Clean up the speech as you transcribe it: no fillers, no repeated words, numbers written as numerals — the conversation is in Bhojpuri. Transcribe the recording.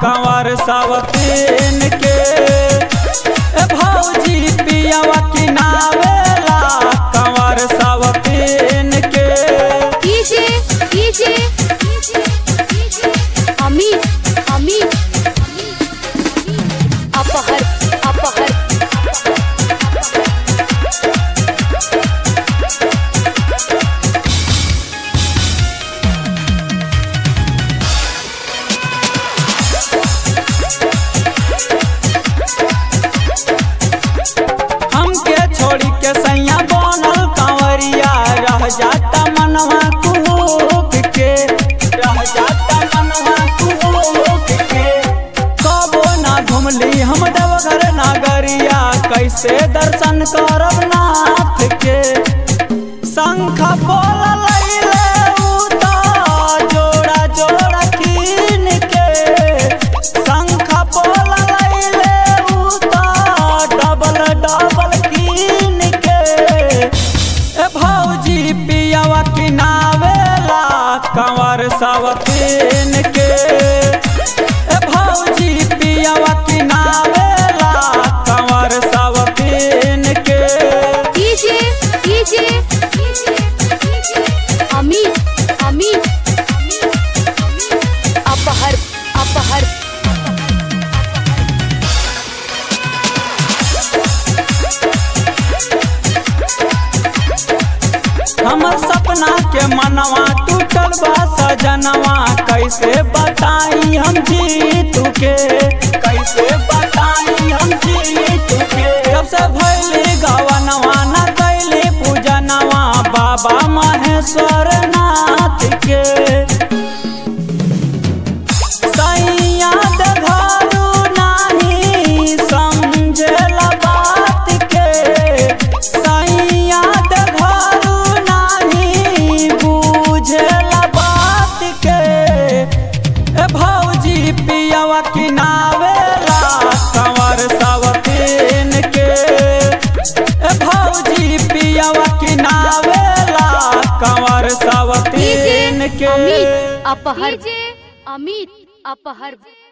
कंवर सावतीन के। भौजी पियावा किनावेला कंवर सावतीन के। अमित अपहर हमके छोड़ी के सैया बनल कंवरिया रह जाता मनवा कुहूक के। रह जाता मनवा कुहूक के। कबो ना घुमली हम देवघर नागरिया कैसे दर्शन करब नाथ के। शंख बोल लैले उता जोड़ा जोड़ा कीन के। शंख बोल लैले उता डबल डबल कीन के। भौजी पियावा किनावेला कंवर सावतीन के। भौजी पियावा किनावेला कंवर सावतीन के। अमित अपहर हमर सपना के मनवा टूटल बा सजनवा कैसे बताई हम जीतू के। कैसे बताई हम जीतू के। जब से भैली गवनवा न कैली पूजनवा बाबा महेश्वर नाथ के। सैया देघरू नाही समझेला बात के। सैया देघरू नाही बुझेला बात के। भौजी पियावा किनावेला कंवर सावतीन के। भौजी पियावा किनावेला कंवर सावतीन के। अमित अपहर